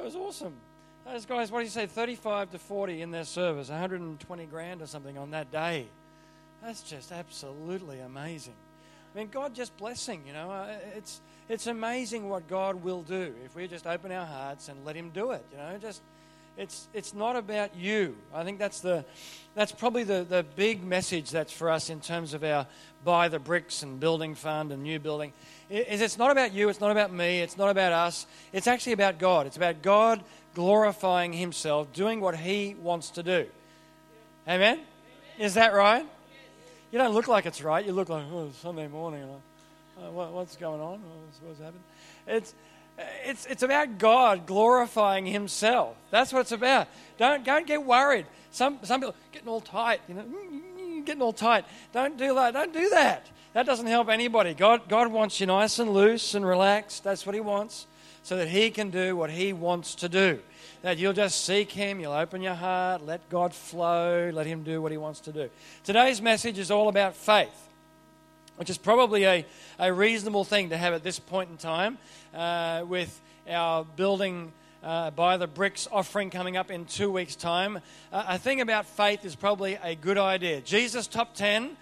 was awesome. Those guys, what do you say, 35 to 40 in their service, 120 grand or something on that day. That's just absolutely amazing. I mean, God just blessing, It's amazing what God will do if we just open our hearts and let Him do it, It's not about you. I think that's probably the big message that's for us in terms of our Buy the Bricks and Building Fund and New Building. It's not about you, it's not about me, it's not about us. It's actually about God. It's about God glorifying Himself, doing what He wants to do. Amen? Is that right? You don't look like it's right. You look like, it's Sunday morning. What's going on? What's happened? It's about God glorifying Himself. That's what it's about. Don't get worried. Some people getting all tight, getting all tight. Don't do that. Don't do that. That doesn't help anybody. God wants you nice and loose and relaxed. That's what He wants, so that He can do what He wants to do. That you'll just seek Him, you'll open your heart, let God flow, let Him do what He wants to do. Today's message is all about faith, which is probably a reasonable thing to have at this point in time with our building Buy the Bricks offering coming up in 2 weeks' time. A thing about faith is probably a good idea. Jesus Top 10,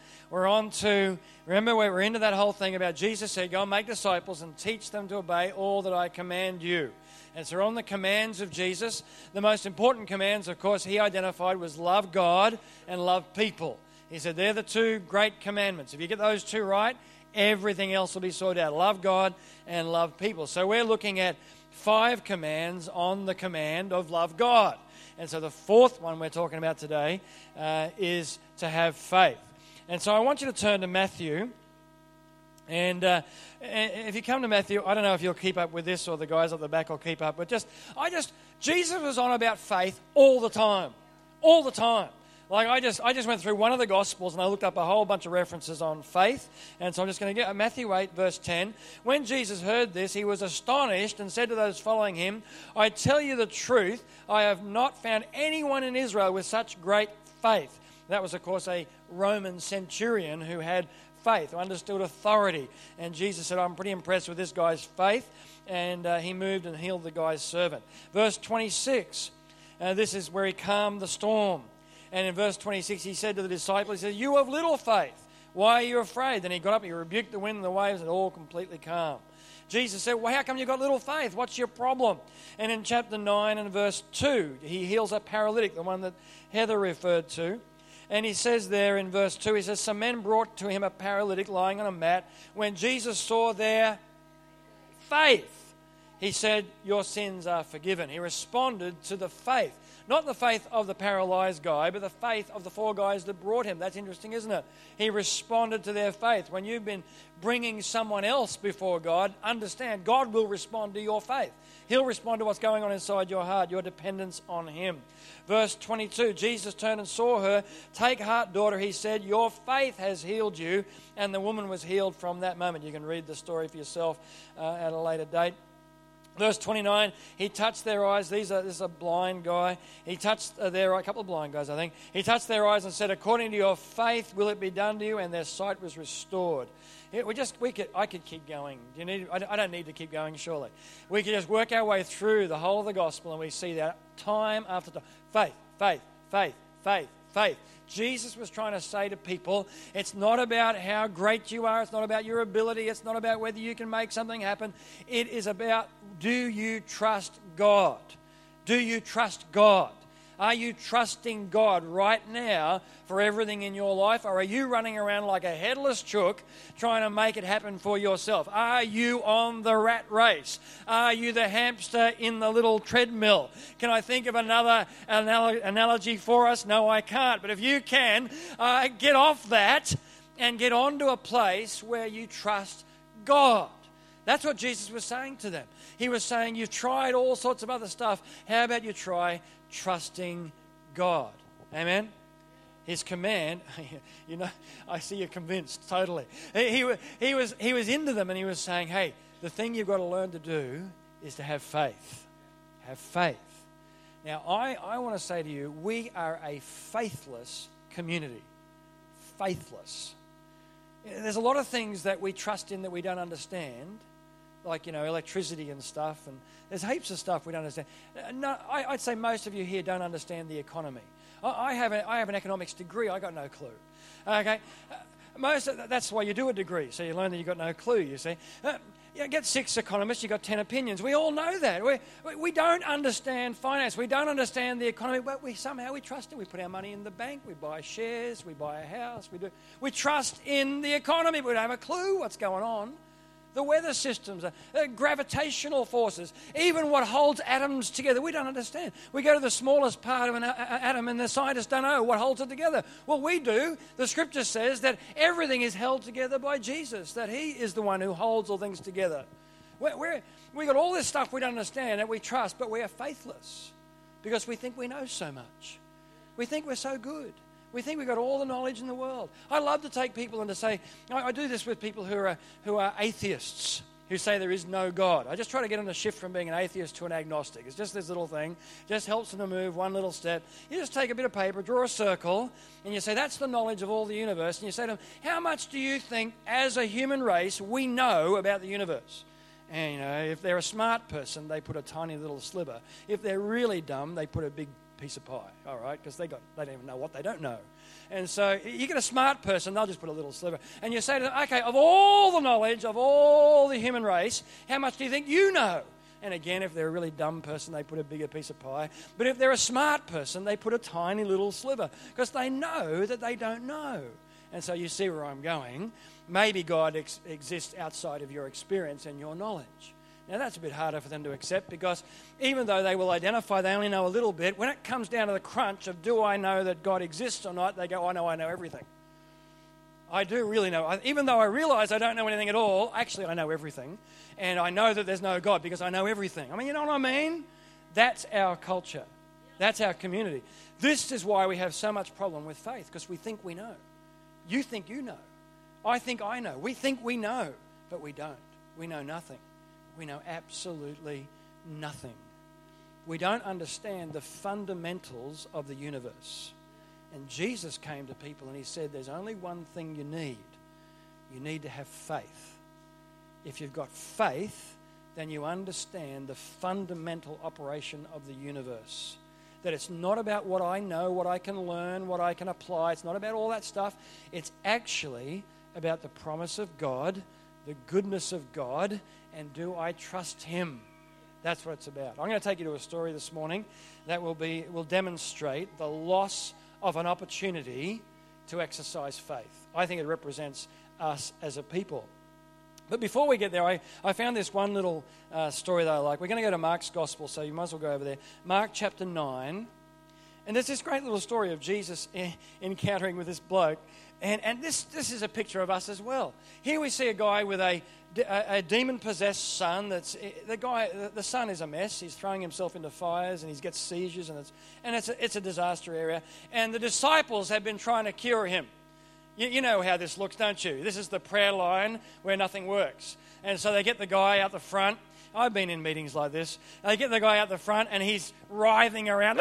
remember we're into that whole thing about Jesus said, go and make disciples and teach them to obey all that I command you. And so on the commands of Jesus, the most important commands, of course, He identified was love God and love people. He said they're the two great commandments. If you get those two right, everything else will be sorted out. Love God and love people. So we're looking at 5 commands on the command of love God. And so the fourth one we're talking about today is to have faith. And so I want you to turn to Matthew. And if you come to Matthew, I don't know if you'll keep up with this or the guys at the back will keep up, but Jesus was on about faith all the time. All the time. Like I just went through one of the Gospels and I looked up a whole bunch of references on faith. And so I'm just going to get Matthew 8, verse 10. When Jesus heard this, He was astonished and said to those following Him, I tell you the truth, I have not found anyone in Israel with such great faith. That was, of course, a Roman centurion who had faith, who understood authority. And Jesus said, I'm pretty impressed with this guy's faith. And He moved and healed the guy's servant. Verse 26, this is where He calmed the storm. And in verse 26, He said to the disciples, He said, you have little faith. Why are you afraid? Then He got up, He rebuked the wind and the waves, and all completely calm. Jesus said, well, how come you've got little faith? What's your problem? And in chapter 9 and verse 2, He heals a paralytic, the one that Heather referred to. And He says there in verse 2, He says, some men brought to Him a paralytic lying on a mat. When Jesus saw their faith, He said, your sins are forgiven. He responded to the faith. Not the faith of the paralyzed guy, but the faith of the 4 guys that brought him. That's interesting, isn't it? He responded to their faith. When you've been bringing someone else before God, understand God will respond to your faith. He'll respond to what's going on inside your heart, your dependence on Him. Verse 22, Jesus turned and saw her. Take heart, daughter, He said, your faith has healed you. And the woman was healed from that moment. You can read the story for yourself at a later date. Verse 29, He touched their eyes. This is a blind guy. He touched their eyes, a couple of blind guys, I think. He touched their eyes and said, according to your faith will it be done to you, and their sight was restored. I could keep going. I don't need to keep going, surely. We could just work our way through the whole of the gospel, and we see that time after time. Faith, faith, faith, faith, faith. Jesus was trying to say to people, it's not about how great you are, it's not about your ability, it's not about whether you can make something happen. It is about, do you trust God? Do you trust God? Are you trusting God right now for everything in your life? Or are you running around like a headless chook trying to make it happen for yourself? Are you on the rat race? Are you the hamster in the little treadmill? Can I think of another analogy for us? No, I can't. But if you can, get off that and get on to a place where you trust God. That's what Jesus was saying to them. He was saying, you've tried all sorts of other stuff. How about you try trusting God? Amen? His command, I see you're convinced, totally. He was into them and He was saying, hey, the thing you've got to learn to do is to have faith. Have faith. Now, I want to say to you, we are a faithless community. Faithless. There's a lot of things that we trust in that we don't understand. like, electricity and stuff, and there's heaps of stuff we don't understand. No, I'd say most of you here don't understand the economy. I have an economics degree. I got no clue. Okay, that's why you do a degree, so you learn that you got no clue. You see, get 6 economists, you got 10 opinions. We all know that. We don't understand finance. We don't understand the economy, but somehow we trust it. We put our money in the bank. We buy shares. We buy a house. We trust in the economy, but we don't have a clue what's going on. The weather systems, gravitational forces, even what holds atoms together, we don't understand. We go to the smallest part of an atom and the scientists don't know what holds it together. Well, we do. The scripture says that everything is held together by Jesus, that he is the one who holds all things together. We got all this stuff we don't understand that we trust, but we are faithless because we think we know so much. We think we're so good. We think we've got all the knowledge in the world. I love to take people and to say, I do this with people who are atheists, who say there is no God. I just try to get them to shift from being an atheist to an agnostic. It's just this little thing. Just helps them to move one little step. You just take a bit of paper, draw a circle, and you say, that's the knowledge of all the universe. And you say to them, how much do you think, as a human race, we know about the universe? And, if they're a smart person, they put a tiny little sliver. If they're really dumb, they put a big piece of pie, all right, because they don't even know what they don't know. And so you get a smart person, they'll just put a little sliver. And you say to them, okay, of all the knowledge of all the human race, how much do you think you know? And again, if they're a really dumb person, they put a bigger piece of pie. But if they're a smart person, they put a tiny little sliver because they know that they don't know. And so you see where I'm going. Maybe God exists outside of your experience and your knowledge. Now, that's a bit harder for them to accept because even though they will identify they only know a little bit, when it comes down to the crunch of do I know that God exists or not, they go, I know everything. I do really know. Even though I realize I don't know anything at all, actually I know everything. And I know that there's no God because I know everything. I mean, you know what I mean? That's our culture. That's our community. This is why we have so much problem with faith, because we think we know. You think you know. I think I know. We think we know, but we don't. We know nothing. We know absolutely nothing. We don't understand the fundamentals of the universe. And Jesus came to people and he said, there's only one thing you need. You need to have faith. If you've got faith, then you understand the fundamental operation of the universe. That it's not about what I know, what I can learn, what I can apply. It's not about all that stuff. It's actually about the promise of God, the goodness of God, and do I trust him? That's what it's about. I'm going to take you to a story this morning that will demonstrate the loss of an opportunity to exercise faith. I think it represents us as a people. But before we get there, I found this one little story that I like. We're going to go to Mark's Gospel, so you might as well go over there. Mark chapter 9. And there's this great little story of Jesus encountering with this bloke. And this is a picture of us as well. Here we see a guy with a demon-possessed son. The son is a mess. He's throwing himself into fires and he gets seizures, and it's a disaster area. And the disciples have been trying to cure him. You know how this looks, don't you? This is the prayer line where nothing works. And so they get the guy out the front. I've been in meetings like this. They get the guy out the front and he's writhing around.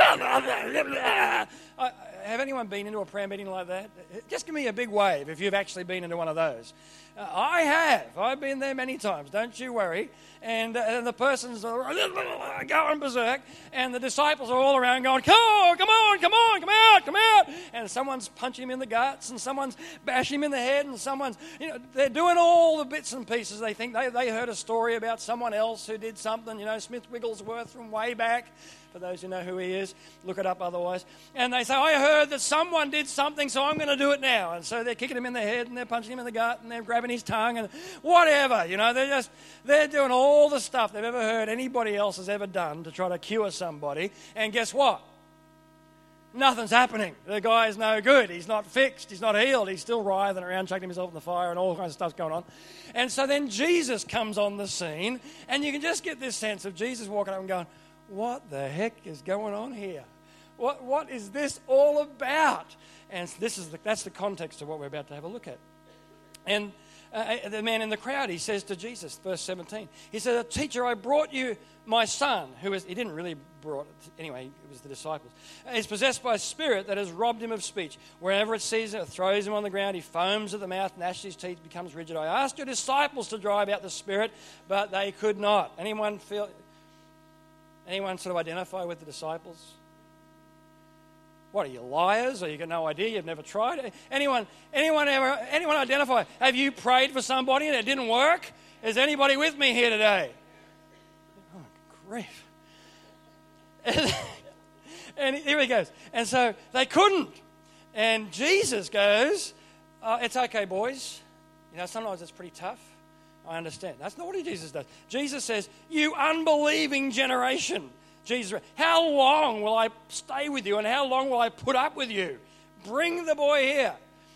Have anyone been into a prayer meeting like that? Just give me a big wave if you've actually been into one of those. I have. I've been there many times. Don't you worry. And the person's going berserk, and the disciples are all around going, come on, come out. And someone's punching him in the guts, and someone's bashing him in the head, and someone's, they're doing all the bits and pieces. They think they heard a story about someone else who did something, Smith Wigglesworth from way back. For those who know who he is, look it up otherwise. And they say, I heard that someone did something, so I'm going to do it now. And so they're kicking him in the head, and they're punching him in the gut, and they're grabbing his tongue, and whatever. They're doing all the stuff they've ever heard anybody else has ever done to try to cure somebody. And guess what? Nothing's happening. The guy's no good. He's not fixed. He's not healed. He's still writhing around, chucking himself in the fire, and all kinds of stuff's going on. And so then Jesus comes on the scene, and you can just get this sense of Jesus walking up and going, what the heck is going on here? What is this all about? And that's the context of what we're about to have a look at. And the man in the crowd, he says to Jesus, verse 17, he said, "Teacher, I brought you my son," he didn't really brought it, anyway, it was the disciples, "is possessed by a spirit that has robbed him of speech. Wherever it sees it, it throws him on the ground. He foams at the mouth, gnashes his teeth, becomes rigid. I asked your disciples to drive out the spirit, but they could not." Anyone sort of identify with the disciples? What, are you liars, or you got no idea, you've never tried? Anyone identify? Have you prayed for somebody and it didn't work? Is anybody with me here today? Oh, grief. And here he goes. And so they couldn't. And Jesus goes, "It's okay, boys." You know, sometimes it's pretty tough. I understand. That's not what Jesus does. Jesus says, "You unbelieving generation." Jesus, "How long will I stay with you and how long will I put up with you? Bring the boy here."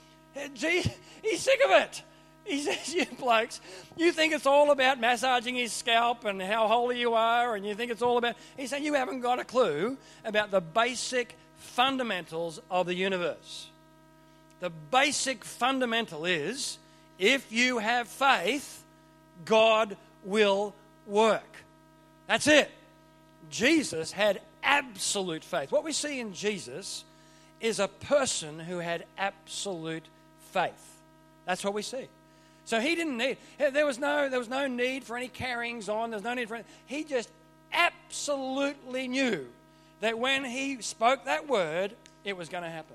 He's sick of it. He says, "You blokes, you think it's all about massaging his scalp and how holy you are, and you think it's all about..." He's saying you haven't got a clue about the basic fundamentals of the universe. The basic fundamental is, if you have faith, God will work. That's it. Jesus had absolute faith. What we see in Jesus is a person who had absolute faith. That's what we see. So he didn't need, there was no need for any carryings on. There's no need for any, he just absolutely knew that when he spoke that word, it was going to happen.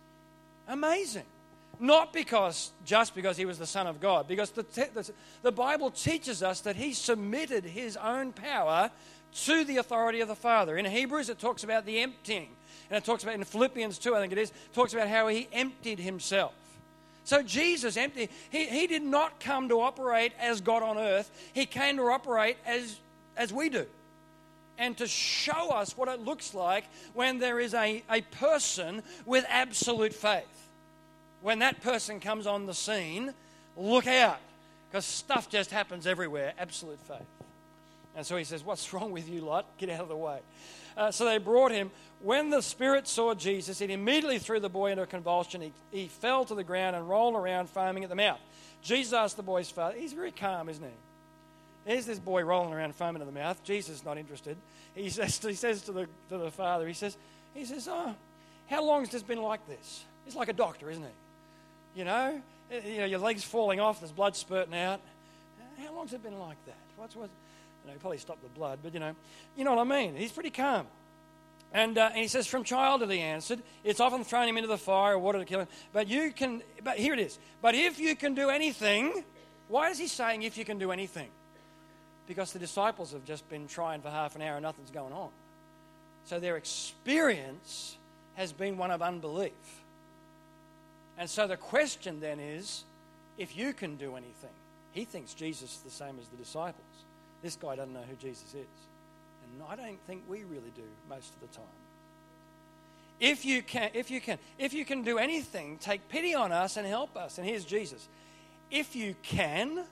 Amazing. Not just because he was the Son of God, because the Bible teaches us that he submitted his own power to the authority of the Father. In Hebrews, it talks about the emptying. And it talks about, in Philippians 2, I think it is, talks about how he emptied himself. So Jesus emptied. He did not come to operate as God on earth. He came to operate as we do. And to show us what it looks like when there is a person with absolute faith. When that person comes on the scene, look out, because stuff just happens everywhere. Absolute faith. And so he says, "What's wrong with you lot? Get out of the way." So they brought him. When the spirit saw Jesus, it immediately threw the boy into a convulsion. He fell to the ground and rolled around, foaming at the mouth. Jesus asked the boy's father. He's very calm, isn't he? Here's this boy rolling around, foaming at the mouth. Jesus is not interested. He says to the father, he says, "Oh, how long has this been like this?" He's like a doctor, isn't he? You know, your leg's falling off, there's blood spurting out. How long's it been like that? He probably stopped the blood, but you know what I mean. He's pretty calm. And he says, "From childhood," he answered, "it's often thrown him into the fire or water to kill him. But here it is. But if you can do anything," why is he saying if you can do anything? Because the disciples have just been trying for half an hour and nothing's going on. So their experience has been one of unbelief. And so the question then is, if you can do anything. He thinks Jesus is the same as the disciples. This guy doesn't know who Jesus is. And I don't think we really do most of the time. If you can do anything, take pity on us and help us. And here's Jesus. If you can,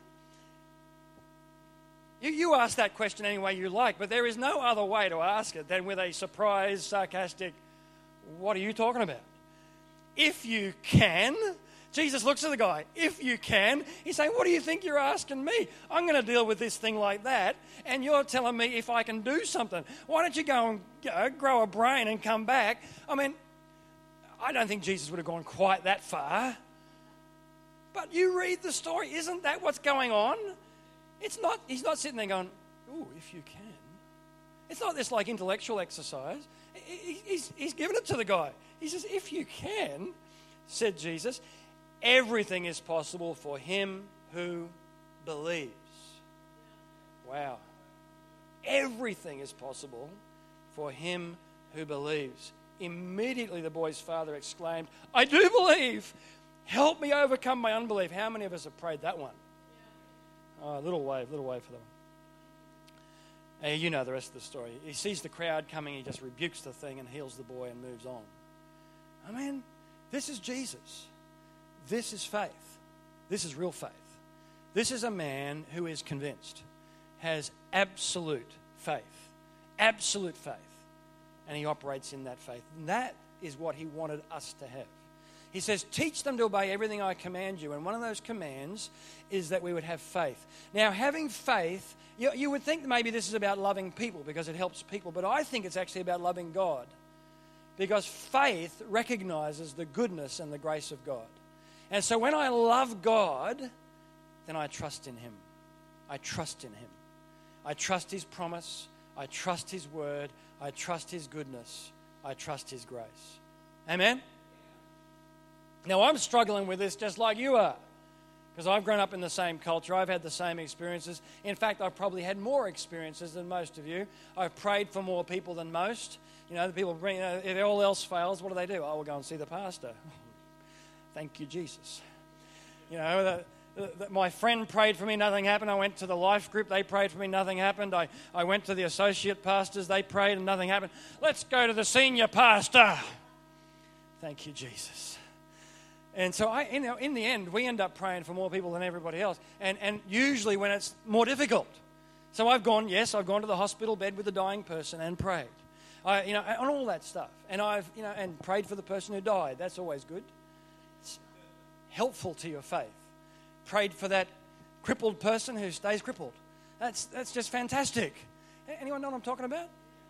you ask that question any way you like, but there is no other way to ask it than with a surprised, sarcastic, "What are you talking about?" If you can. Jesus looks at the guy. If you can. He's saying, "What do you think you're asking me? I'm going to deal with this thing like that, and you're telling me if I can do something. Why don't you go and grow a brain and come back?" I mean, I don't think Jesus would have gone quite that far. But you read the story. Isn't that what's going on? He's not sitting there going, "Ooh, if you can." It's not this like intellectual exercise. He's given it to the guy. He says, "If you can," said Jesus, "everything is possible for him who believes." Wow. Everything is possible for him who believes. Immediately the boy's father exclaimed, "I do believe. Help me overcome my unbelief." How many of us have prayed that one? Oh, a little wave for that one. Hey, you know the rest of the story. He sees the crowd coming, he just rebukes the thing and heals the boy and moves on. I mean, this is Jesus. This is faith. This is real faith. This is a man who is convinced, has absolute faith. Absolute faith. And he operates in that faith. And that is what he wanted us to have. He says, teach them to obey everything I command you. And one of those commands is that we would have faith. Now, having faith, you would think maybe this is about loving people because it helps people, but I think it's actually about loving God. Because faith recognizes the goodness and the grace of God. And so when I love God, then I trust in Him. I trust in Him. I trust His promise. I trust His word. I trust His goodness. I trust His grace. Amen? Now, I'm struggling with this just like you are. Because I've grown up in the same culture. I've had the same experiences. In fact, I've probably had more experiences than most of you. I've prayed for more people than most. You know, the people bring, if all else fails, what do? Oh, we'll go and see the pastor. Thank you, Jesus. You know, my friend prayed for me, nothing happened. I went to the life group, they prayed for me, nothing happened. I went to the associate pastors, they prayed and nothing happened. Let's go to the senior pastor. Thank you, Jesus. And so, in the end, we end up praying for more people than everybody else. And usually when it's more difficult. So I've gone to the hospital bed with a dying person and prayed. On all that stuff. And and prayed for the person who died. That's always good. It's helpful to your faith. Prayed for that crippled person who stays crippled. That's just fantastic. Anyone know what I'm talking about?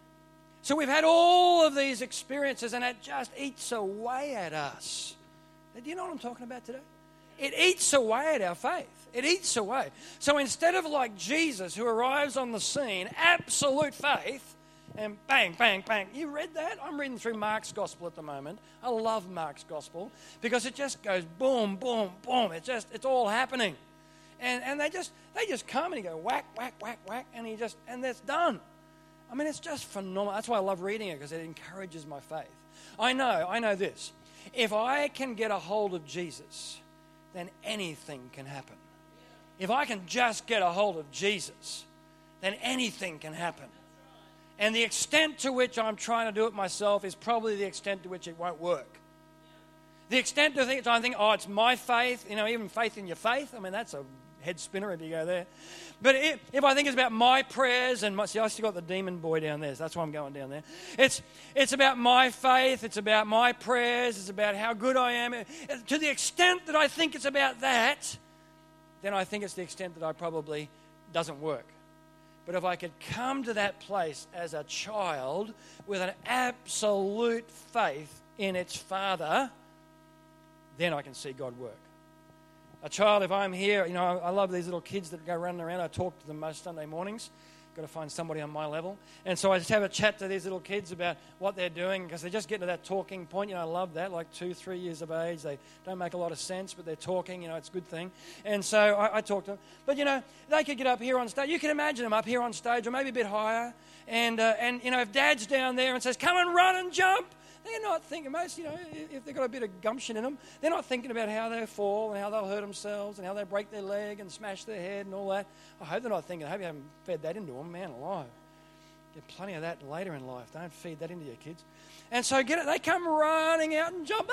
So we've had all of these experiences and it just eats away at us. Do you know what I'm talking about today? It eats away at our faith. It eats away. So instead of like Jesus who arrives on the scene, absolute faith, and bang, bang, bang. You read that? I'm reading through Mark's gospel at the moment. I love Mark's gospel because it just goes boom, boom, boom. It's all happening. And they just come and you go whack, whack, whack, whack, and that's done. I mean, it's just phenomenal. That's why I love reading it because it encourages my faith. I know this. If I can get a hold of Jesus, then anything can happen. If I can just get a hold of Jesus, then anything can happen. And the extent to which I'm trying to do it myself is probably the extent to which it won't work. The extent to which I think, it's my faith, even faith in your faith. I mean, that's a head spinner if you go there. But if I think it's about my prayers and I still got the demon boy down there, so that's why I'm going down there. It's about my faith, it's about my prayers, it's about how good I am. To the extent that I think it's about that, then I think it's the extent that I probably doesn't work. But if I could come to that place as a child with an absolute faith in its Father, then I can see God work. A child, if I'm here, I love these little kids that go running around. I talk to them most Sunday mornings. Got to find somebody on my level. And so I just have a chat to these little kids about what they're doing because they just get to that talking point. I love that, like 2-3 years of age. They don't make a lot of sense, but they're talking. It's a good thing. And so I talk to them. But, they could get up here on stage. You can imagine them up here on stage or maybe a bit higher. And if Dad's down there and says, come and run and jump, they're not thinking, if they've got a bit of gumption in them, they're not thinking about how they'll fall and how they'll hurt themselves and how they'll break their leg and smash their head and all that. I hope they're not thinking, I hope you haven't fed that into them, man alive. Get plenty of that later in life. Don't feed that into your kids. And so they come running out and jump,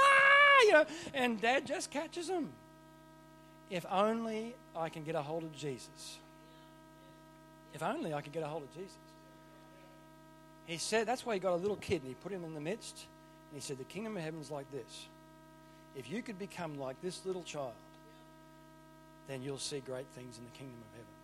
and Dad just catches them. If only I can get a hold of Jesus. If only I could get a hold of Jesus. He said, that's why he got a little kid and he put him in the midst. And he said, the kingdom of heaven is like this. If you could become like this little child, then you'll see great things in the kingdom of heaven.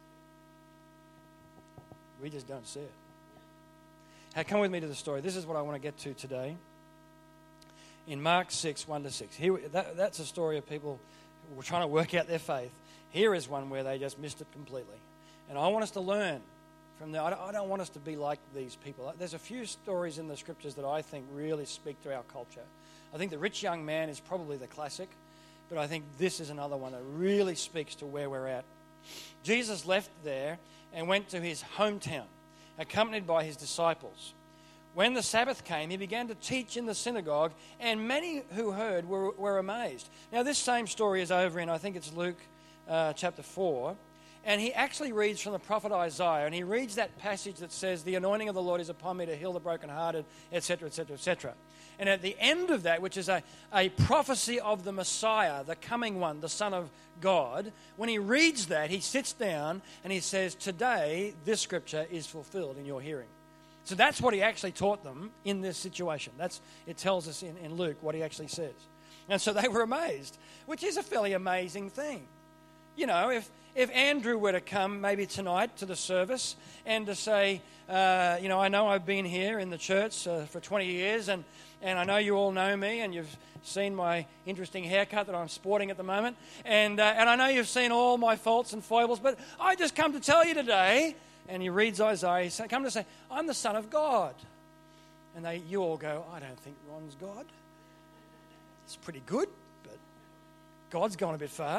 We just don't see it. Now, come with me to the story. This is what I want to get to today. In Mark 6, 1-6. That's a story of people who were trying to work out their faith. Here is one where they just missed it completely. And I want us to learn from there. I don't want us to be like these people. There's a few stories in the scriptures that I think really speak to our culture. I think the rich young man is probably the classic, but I think this is another one that really speaks to where we're at. Jesus left there and went to his hometown, accompanied by his disciples. When the Sabbath came, he began to teach in the synagogue, and many who heard were amazed. Now, this same story is over in, I think it's Luke chapter 4. And he actually reads from the prophet Isaiah, and he reads that passage that says, the anointing of the Lord is upon me to heal the brokenhearted, etc., etc., etc. And at the end of that, which is a prophecy of the Messiah, the coming one, the Son of God, when he reads that, he sits down and he says, today this scripture is fulfilled in your hearing. So that's what he actually taught them in this situation. It tells us in Luke what he actually says. And so they were amazed, which is a fairly amazing thing. You know, if Andrew were to come maybe tonight to the service and to say, I know I've been here in the church for 20 years and I know you all know me and you've seen my interesting haircut that I'm sporting at the moment and I know you've seen all my faults and foibles, but I just come to tell you today, and he reads Isaiah, he come to say, I'm the Son of God. And you all go, I don't think Ron's God. It's pretty good, but God's gone a bit far.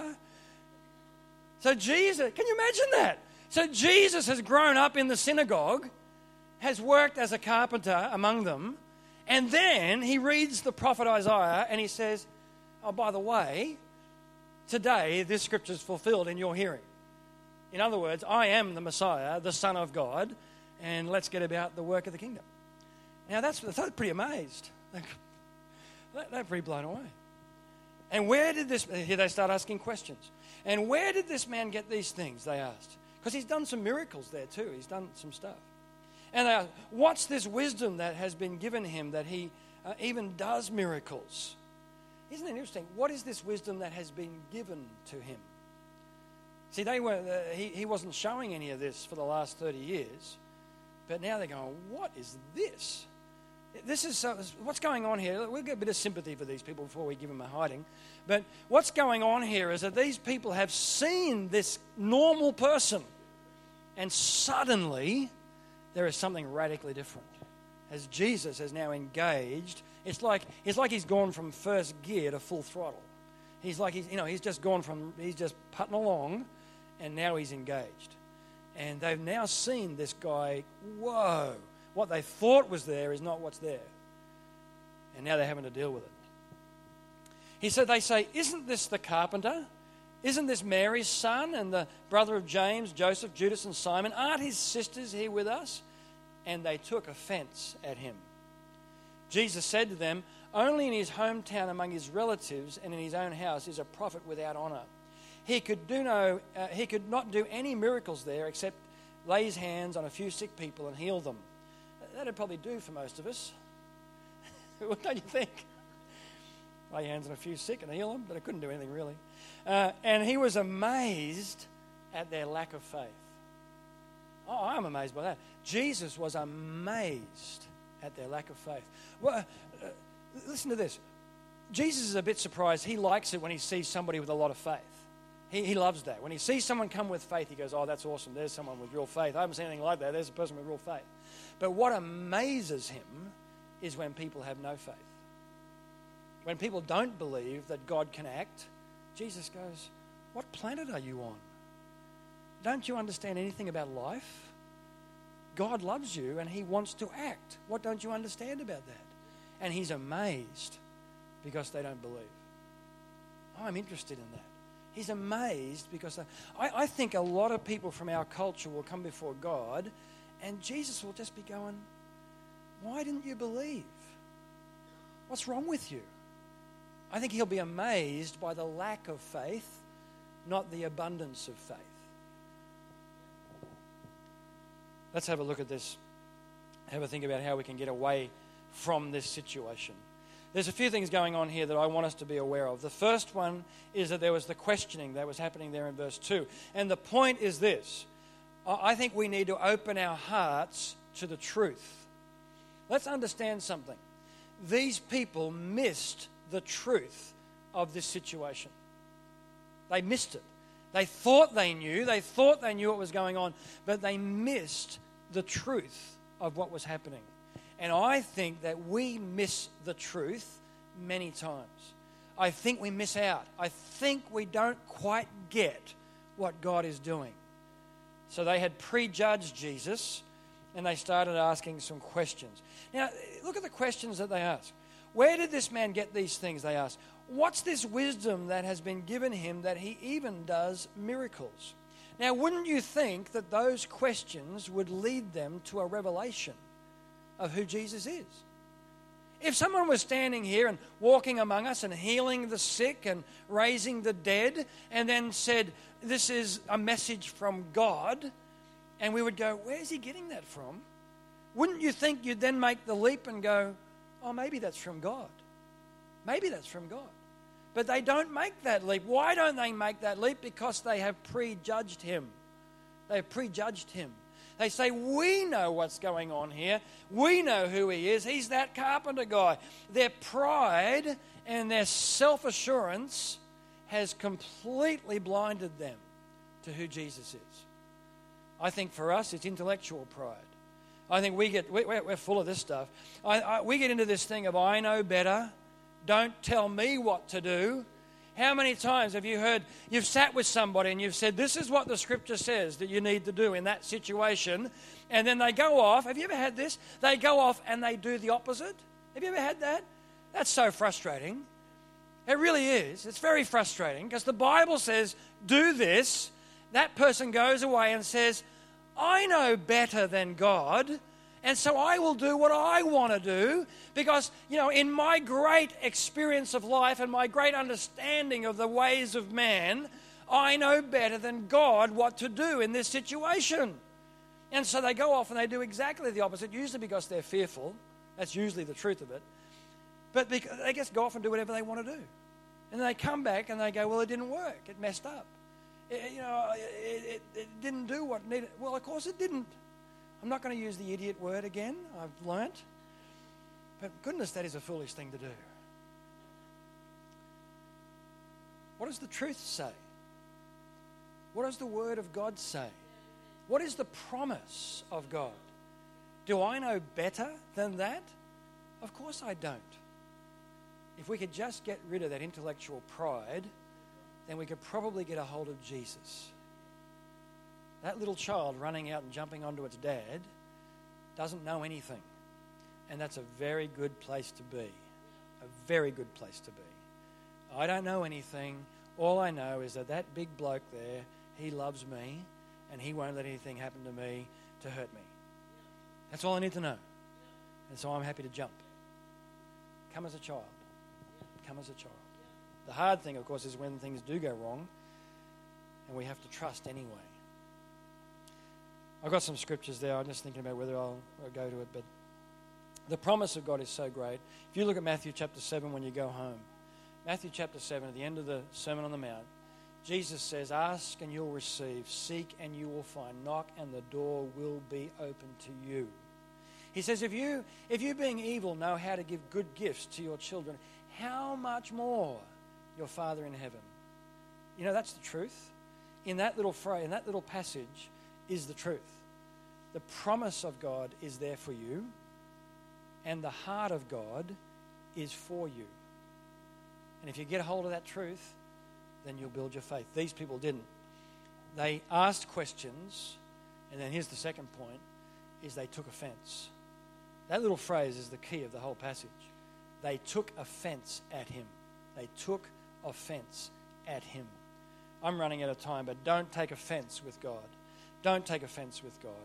So Jesus, can you imagine that? So Jesus has grown up in the synagogue, has worked as a carpenter among them, and then he reads the prophet Isaiah and he says, oh, by the way, today this scripture is fulfilled in your hearing. In other words, I am the Messiah, the Son of God, and let's get about the work of the kingdom. Now they're pretty amazed. They're pretty blown away. And where did this, here they start asking questions. And where did this man get these things, they asked. Because he's done some miracles there too. He's done some stuff. And they asked, what's this wisdom that has been given him that he even does miracles? Isn't it interesting? What is this wisdom that has been given to him? See, he wasn't showing any of this for the last 30 years. But now they're going, what is this? This is what's going on here. We'll get a bit of sympathy for these people before we give them a hiding. But what's going on here is that these people have seen this normal person, and suddenly there is something radically different. As Jesus has now engaged, it's like he's gone from first gear to full throttle. He's just putting along, and now he's engaged. And they've now seen this guy, whoa. What they thought was there is not what's there. And now they're having to deal with it. They say, isn't this the carpenter? Isn't this Mary's son and the brother of James, Joseph, Judas, and Simon? Aren't his sisters here with us? And they took offense at him. Jesus said to them, only in his hometown among his relatives and in his own house is a prophet without honor. He could not do any miracles there except lay his hands on a few sick people and heal them. That'd probably do for most of us. Don't you think? Lay hands on a few sick and heal them, but it couldn't do anything really. And he was amazed at their lack of faith. Oh, I'm amazed by that. Jesus was amazed at their lack of faith. Well, listen to this. Jesus is a bit surprised. He likes it when he sees somebody with a lot of faith. He loves that. When he sees someone come with faith, he goes, oh, that's awesome. There's someone with real faith. I haven't seen anything like that. There's a person with real faith. But what amazes him is when people have no faith. When people don't believe that God can act, Jesus goes, what planet are you on? Don't you understand anything about life? God loves you and he wants to act. What don't you understand about that? And he's amazed because they don't believe. I'm interested in that. He's amazed because I think a lot of people from our culture will come before God and Jesus will just be going, why didn't you believe? What's wrong with you? I think he'll be amazed by the lack of faith, not the abundance of faith. Let's have a look at this. Have a think about how we can get away from this situation. There's a few things going on here that I want us to be aware of. The first one is that there was the questioning that was happening there in verse 2. And the point is this. I think we need to open our hearts to the truth. Let's understand something. These people missed the truth of this situation. They missed it. They thought they knew what was going on, but they missed the truth of what was happening. And I think that we miss the truth many times. I think we miss out. I think we don't quite get what God is doing. So they had prejudged Jesus and they started asking some questions. Now, look at the questions that they asked. Where did this man get these things, they asked. What's this wisdom that has been given him that he even does miracles? Now, wouldn't you think that those questions would lead them to a revelation of who Jesus is? If someone was standing here and walking among us and healing the sick and raising the dead and then said, this is a message from God, and we would go, where's he getting that from? Wouldn't you think you'd then make the leap and go, oh, maybe that's from God. Maybe that's from God. But they don't make that leap. Why don't they make that leap? Because they have prejudged him. They have prejudged him. They say, we know what's going on here. We know who he is. He's that carpenter guy. Their pride and their self-assurance has completely blinded them to who Jesus is. I think for us, it's intellectual pride. I think we're full of this stuff. We get into this thing of, I know better. Don't tell me what to do. How many times have you heard, you've sat with somebody and you've said, this is what the scripture says that you need to do in that situation, and then they go off. Have you ever had this? They go off and they do the opposite. Have you ever had that? That's so frustrating. It really is. It's very frustrating because the Bible says, do this. That person goes away and says, I know better than God, and so I will do what I want to do because, in my great experience of life and my great understanding of the ways of man, I know better than God what to do in this situation. And so they go off and they do exactly the opposite, usually because they're fearful. That's usually the truth of it. But they just go off and do whatever they want to do. And then they come back and they go, well, it didn't work. It messed up. It didn't do what needed. Well, of course it didn't. I'm not going to use the idiot word again. I've learnt. But goodness, that is a foolish thing to do. What does the truth say? What does the Word of God say? What is the promise of God? Do I know better than that? Of course I don't. If we could just get rid of that intellectual pride, then we could probably get a hold of Jesus. That little child running out and jumping onto its dad doesn't know anything. And that's a very good place to be. A very good place to be. I don't know anything. All I know is that big bloke there, he loves me, and he won't let anything happen to me to hurt me. That's all I need to know. And so I'm happy to jump. Come as a child. Come as a child. The hard thing, of course, is when things do go wrong, and we have to trust anyway. I've got some scriptures there. I'm just thinking about whether I'll go to it, but the promise of God is so great. If you look at Matthew chapter 7 when you go home, Matthew chapter 7, at the end of the Sermon on the Mount, Jesus says, ask and you'll receive, seek and you will find, knock and the door will be open to you. He says, if you being evil know how to give good gifts to your children, how much more your Father in heaven? That's the truth. In that little phrase, in that little passage is the truth. The promise of God is there for you, and the heart of God is for you. And if you get a hold of that truth, then you'll build your faith. These people didn't. They asked questions, and then here's the second point, is they took offense. That little phrase is the key of the whole passage. They took offense at him. They took offense at him. I'm running out of time, but don't take offense with God. Don't take offense with God.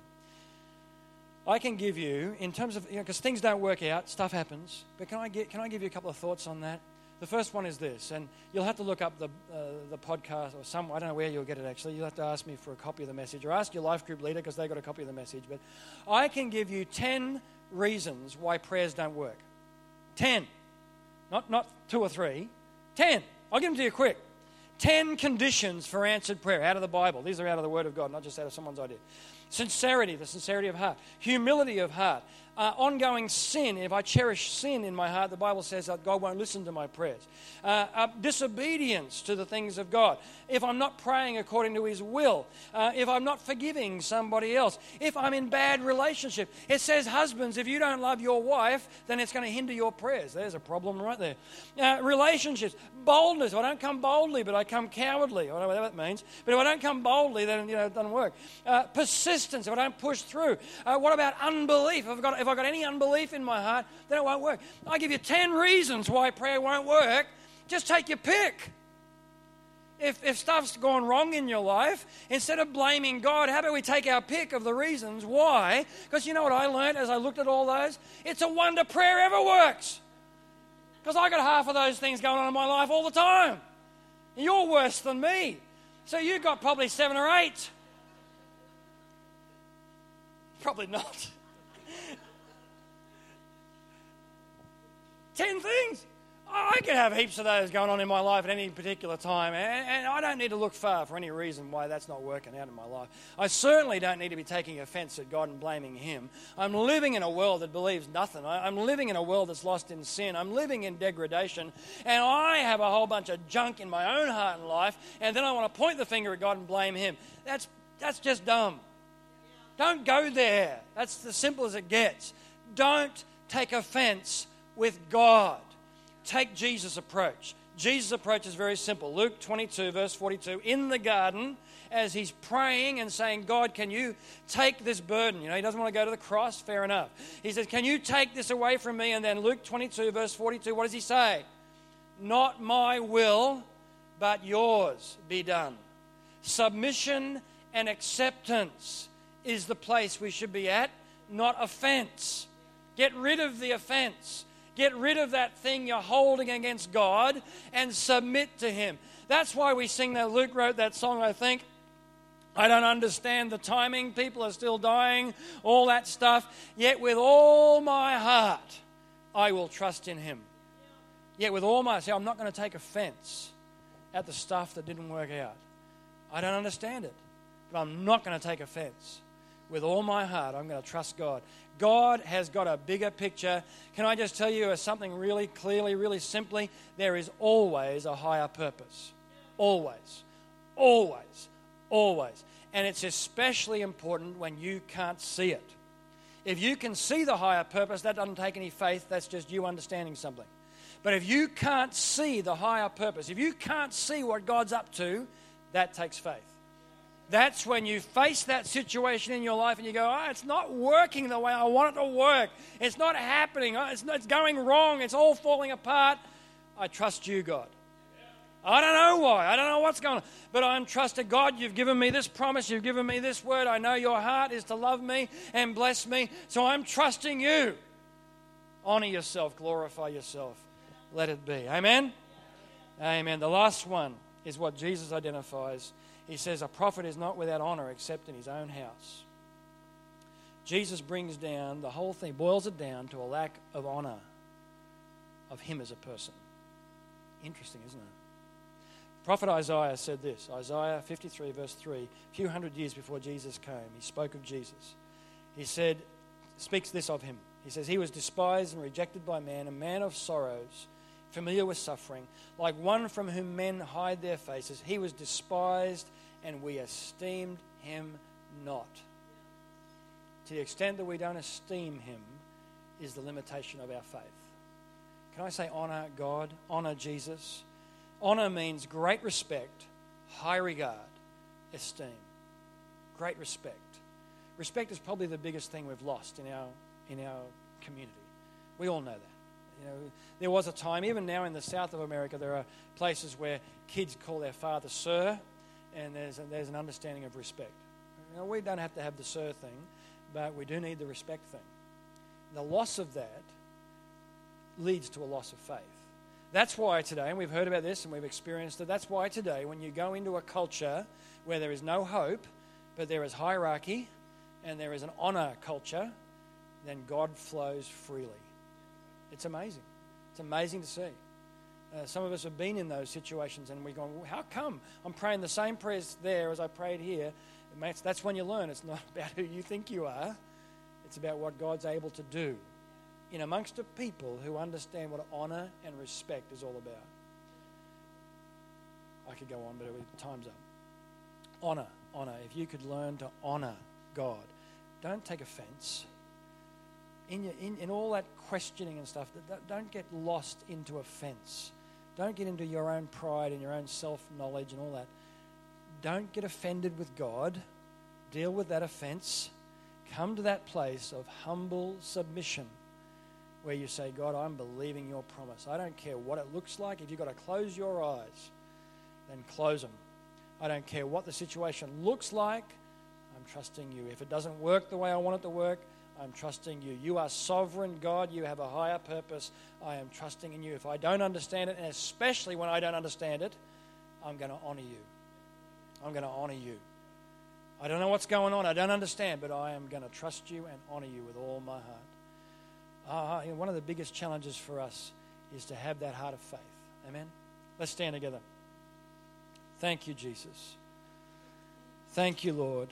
I can give you, in terms of, because things don't work out, stuff happens, but can I give you a couple of thoughts on that? The first one is this, and you'll have to look up the podcast or I don't know where you'll get it actually. You'll have to ask me for a copy of the message or ask your life group leader because they got a copy of the message. But I can give you 10 reasons why prayers don't work. 10. Not 2 or 3. 10. I'll give them to you quick. 10 conditions for answered prayer out of the Bible. These are out of the Word of God, not just out of someone's idea. Sincerity, the sincerity of heart. Humility of heart. Ongoing sin. If I cherish sin in my heart, the Bible says that God won't listen to my prayers. Disobedience to the things of God. If I'm not praying according to His will. If I'm not forgiving somebody else. If I'm in bad relationship. It says, husbands, if you don't love your wife, then it's going to hinder your prayers. There's a problem right there. Relationships. Boldness. If I don't come boldly, but I come cowardly. I don't know what that means. But if I don't come boldly, then it doesn't work. Persistence. If I don't push through. What about unbelief? If I've got any unbelief in my heart, then it won't work. I give you 10 reasons why prayer won't work. Just take your pick. If stuff's gone wrong in your life, instead of blaming God, how about we take our pick of the reasons why? Because you know what I learned as I looked at all those? It's a wonder prayer ever works. Because I got half of those things going on in my life all the time. You're worse than me. So you've got probably 7 or 8. Probably not. 10 things. I can have heaps of those going on in my life at any particular time, and I don't need to look far for any reason why that's not working out in my life. I certainly don't need to be taking offense at God and blaming Him. I'm living in a world that believes nothing. I'm living in a world that's lost in sin. I'm living in degradation, and I have a whole bunch of junk in my own heart and life, and then I want to point the finger at God and blame Him. That's just dumb. Don't go there. That's as simple as it gets. Don't take offense with God. Take Jesus' approach. Jesus' approach is very simple. Luke 22, verse 42, in the garden, as he's praying and saying, God, can you take this burden? You know, he doesn't want to go to the cross, fair enough. He says, can you take this away from me? And then Luke 22, verse 42, what does he say? Not my will, but yours be done. Submission and acceptance is the place we should be at, not offense. Get rid of the offense. Get rid of that thing you're holding against God and submit to Him. That's why we sing that. Luke wrote that song, I think. I don't understand the timing. People are still dying. All that stuff. Yet with all my heart, I will trust in Him. Yet with all my heart. See, I'm not going to take offense at the stuff that didn't work out. I don't understand it. But I'm not going to take offense. With all my heart, I'm going to trust God. God has got a bigger picture. Can I just tell you something really clearly, really simply? There is always a higher purpose. Always. Always. Always. And it's especially important when you can't see it. If you can see the higher purpose, that doesn't take any faith. That's just you understanding something. But if you can't see the higher purpose, if you can't see what God's up to, that takes faith. That's when you face that situation in your life and you go, it's not working the way I want it to work. It's not happening. It's going wrong. It's all falling apart. I trust you, God. I don't know why. I don't know what's going on. But I'm trusting God. You've given me this promise. You've given me this word. I know your heart is to love me and bless me. So I'm trusting you. Honor yourself. Glorify yourself. Let it be. Amen? Amen. The last one is what Jesus identifies. He says, a prophet is not without honor except in his own house. Jesus brings down the whole thing, boils it down to a lack of honor of him as a person. Interesting, isn't it? Prophet Isaiah said this, Isaiah 53 verse 3, a few hundred years before Jesus came, he spoke of Jesus. He said, speaks this of him. He says, he was despised and rejected by man, a man of sorrows, familiar with suffering, like one from whom men hide their faces. He was despised, and we esteemed him not. To the extent that we don't esteem him is the limitation of our faith. Can I say honor God, honor Jesus? Honor means great respect, high regard, esteem. Great respect. Respect is probably the biggest thing we've lost in our community. We all know that. You know, there was a time, even now in the south of America, there are places where kids call their father sir, and there's an understanding of respect. You know, we don't have to have the sir thing, but we do need the respect thing. The loss of that leads to a loss of faith. That's why today, and we've heard about this and we've experienced it, that's why today when you go into a culture where there is no hope, but there is hierarchy and there is an honor culture, then God flows freely. It's amazing. It's amazing to see. Some of us have been in those situations and we're going, well, how come? I'm praying the same prayers there as I prayed here. That's when you learn. It's not about who you think you are. It's about what God's able to do in amongst a people who understand what honor and respect is all about. I could go on, but time's up. Honor. If you could learn to honor God, don't take offense. In all that questioning and stuff, don't get lost into offense. Don't get into your own pride and your own self-knowledge and all that. Don't get offended with God. Deal with that offense. Come to that place of humble submission where you say, God, I'm believing your promise. I don't care what it looks like. If you've got to close your eyes, then close them. I don't care what the situation looks like. I'm trusting you. If it doesn't work the way I want it to work, I'm trusting you. You are sovereign, God. You have a higher purpose. I am trusting in you. If I don't understand it, and especially when I don't understand it, I'm going to honor you. I'm going to honor you. I don't know what's going on. I don't understand, but I am going to trust you and honor you with all my heart. One of the biggest challenges for us is to have that heart of faith. Amen? Let's stand together. Thank you, Jesus. Thank you, Lord.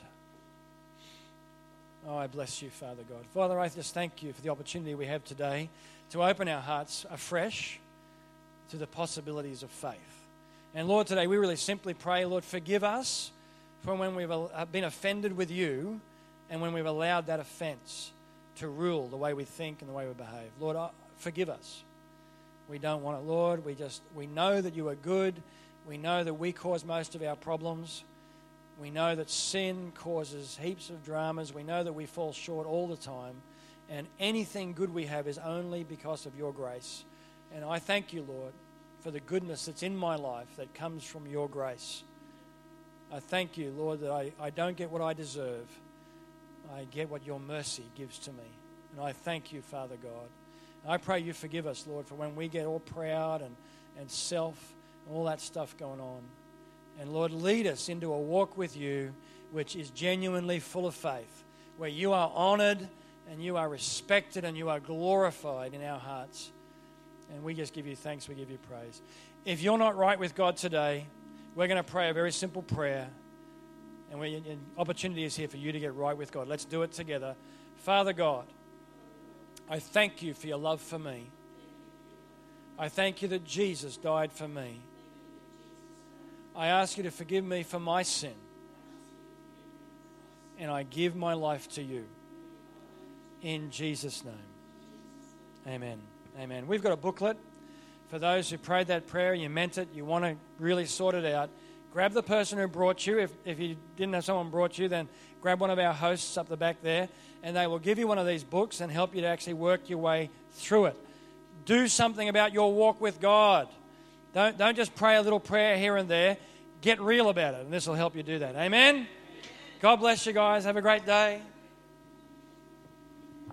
Oh, I bless you, Father God. Father, I just thank you for the opportunity we have today to open our hearts afresh to the possibilities of faith. And Lord, today we really simply pray, Lord, forgive us from when we've been offended with you and when we've allowed that offense to rule the way we think and the way we behave. Lord, forgive us. We don't want it, Lord. We know that you are good. We know that we cause most of our problems. We know that sin causes heaps of dramas. We know that we fall short all the time. And anything good we have is only because of your grace. And I thank you, Lord, for the goodness that's in my life that comes from your grace. I thank you, Lord, that I don't get what I deserve. I get what your mercy gives to me. And I thank you, Father God. And I pray you forgive us, Lord, for when we get all proud and self and all that stuff going on. And Lord, lead us into a walk with you which is genuinely full of faith, where you are honored and you are respected and you are glorified in our hearts. And we just give you thanks, we give you praise. If you're not right with God today, we're going to pray a very simple prayer. And an opportunity is here for you to get right with God. Let's do it together. Father God, I thank you for your love for me. I thank you that Jesus died for me. I ask you to forgive me for my sin. And I give my life to you. In Jesus' name. Amen. Amen. We've got a booklet for those who prayed that prayer. You meant it. You want to really sort it out. Grab the person who brought you. If you didn't have someone brought you, then grab one of our hosts up the back there, and they will give you one of these books and help you to actually work your way through it. Do something about your walk with God. Don't just pray a little prayer here and there. Get real about it, and this will help you do that. Amen? God bless you guys. Have a great day.